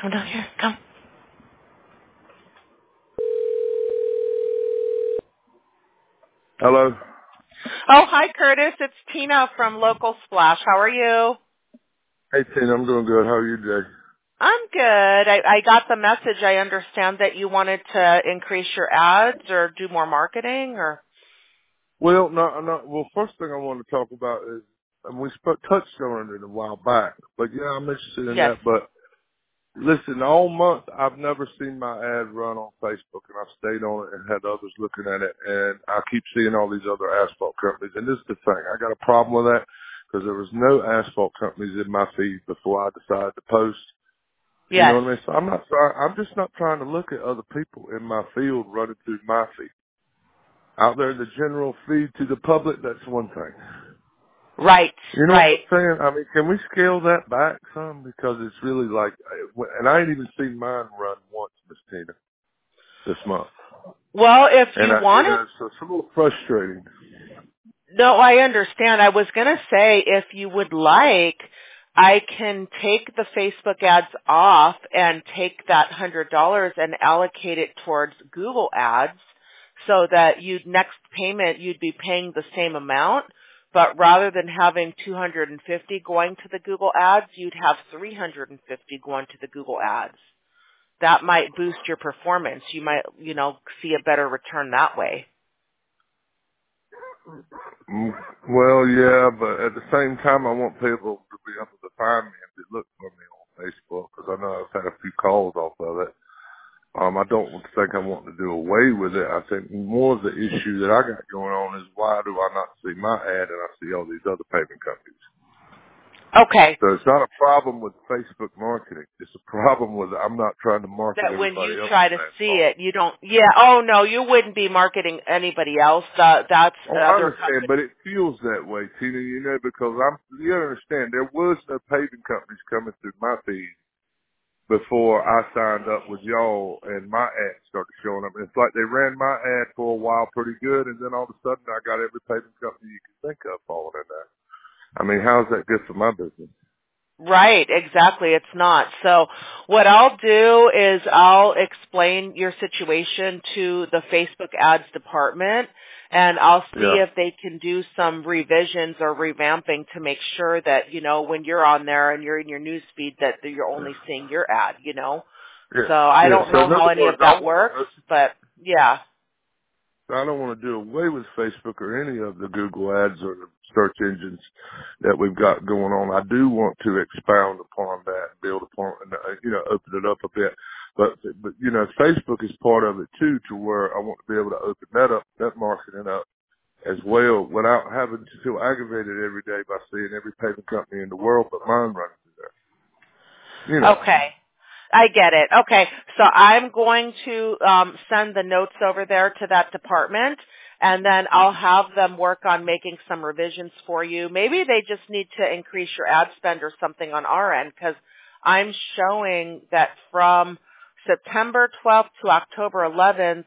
Come down here. Come. Hello. Oh, hi, Curtis. It's Tina from Local Splash. How are you? Hey, Tina, I'm doing good. How are you today? I'm good. I got the message. I understand that you wanted to increase your ads or do more marketing or? Well, no. Well, first thing I want to talk about is, and we touched on it a while back, but yeah, I'm interested in Yes. that. But listen, all month I've never seen my ad run on Facebook, and I've stayed on it and had others looking at it, and I keep seeing all these other asphalt companies. And this is the thing, I got a problem with that because there was no asphalt companies in my feed before I decided to post. You know Yes. what I mean? So I'm just not trying to look at other people in my field running through my feed. Out there in the general feed to the public, that's one thing. Right. You know what Right. I'm saying? I mean, can we scale that back some? Because it's really like, and I ain't even seen mine run once, Miss Tina, this month. Well, if And you wanted, it's a little frustrating. no, I understand. I was going to say if you would like, I can take the Facebook ads off and take that $100 and allocate it towards Google ads so that next payment you'd be paying the same amount, but rather than having 250 going to the Google ads, you'd have 350 going to the Google ads. That might boost your performance. You might, see a better return that way. Mm, well, yeah, but at the same time, I want people to be able to find me if they look for me on Facebook, because I know I've had a few calls off of it. I don't think I want to do away with it. I think more of the issue that I got going on is why do I not see my ad and I see all these other paving companies? Okay. So it's not a problem with Facebook marketing. It's a problem with I'm not trying to market That when you everybody else's try to see asphalt. it, you don't, oh no, you wouldn't be marketing anybody else. That's Oh, I other understand, companies. but it feels that way, Tina, because you understand, there was no paving companies coming through my feed before I signed up with y'all and my ad started showing up. It's like they ran my ad for a while pretty good, and then all of a sudden I got every paving company you can think of falling in there. I mean, how's that good for my business? Right, exactly. It's not. So what I'll do is I'll explain your situation to the Facebook ads department and I'll see Yeah. if they can do some revisions or revamping to make sure that, when you're on there and you're in your news feed that you're only seeing your ad. Yeah. So I Yeah. don't So know in how other any of words, that works, but yeah. I don't want to do away with Facebook or any of the Google ads or the search engines that we've got going on. I do want to expound upon that, build upon, open it up a bit. But Facebook is part of it too, to where I want to be able to open that marketing up as well without having to feel aggravated every day by seeing every paving company in the world but mine running through there. Okay. I get it. Okay. So I'm going to send the notes over there to that department and then I'll have them work on making some revisions for you. Maybe they just need to increase your ad spend or something on our end because I'm showing that from September 12th to October 11th,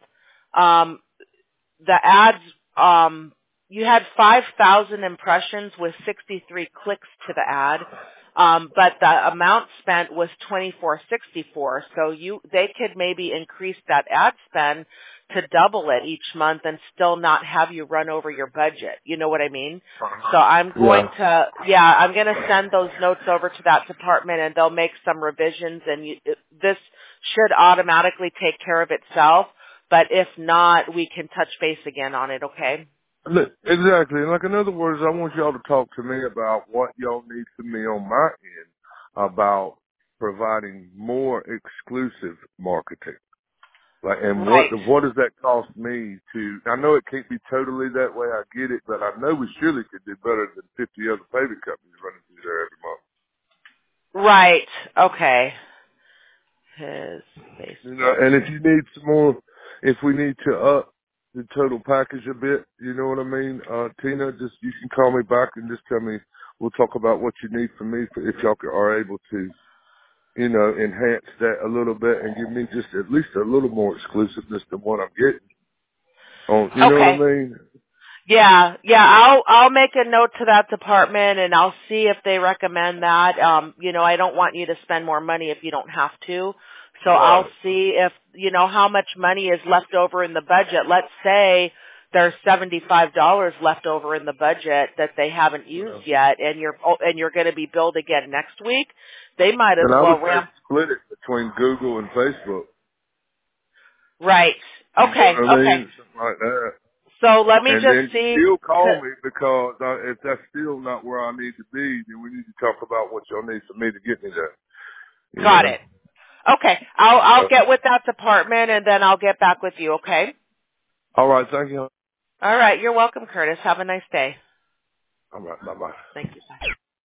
the ads, you had 5,000 impressions with 63 clicks to the ad. But the amount spent was 2464. So they could maybe increase that ad spend to double it each month and still not have you run over your budget. You know what I mean? So I'm going Yeah. to send those notes over to that department and they'll make some revisions and this should automatically take care of itself. But if not, we can touch base again on it, okay? Look, exactly. Like in other words, I want y'all to talk to me about what y'all need from me on my end about providing more exclusive marketing. Like, and Right. what does that cost me to? I know it can't be totally that way. I get it, but I know we surely could do better than 50 other paving companies running through there every month. Right. Okay. His Facebook. And if you need some more, if we need to up the total package a bit, you know what I mean? Tina, just, you can call me back and just tell me, we'll talk about what you need from me if y'all are able to, enhance that a little bit and give me just at least a little more exclusiveness than what I'm getting on, you know what Okay. I mean? Yeah, I'll make a note to that department and I'll see if they recommend that. I don't want you to spend more money if you don't have to. So I'll Right. see if, how much money is left over in the budget. Let's say there's $75 left over in the budget that they haven't used Well, yet and you're going to be billed again next week. They might as and I would well say ramp. split it between Google and Facebook. Right. You know Okay. what I Okay. mean? Something like that. So let me And just then see. still call me because if that's still not where I need to be, then we need to talk about what y'all need for me to get me there. You Got know? it. Okay. I'll get with that department and then I'll get back with you, okay? All right. Thank you. All right. You're welcome, Curtis. Have a nice day. All right. Bye-bye. Thank you. Bye.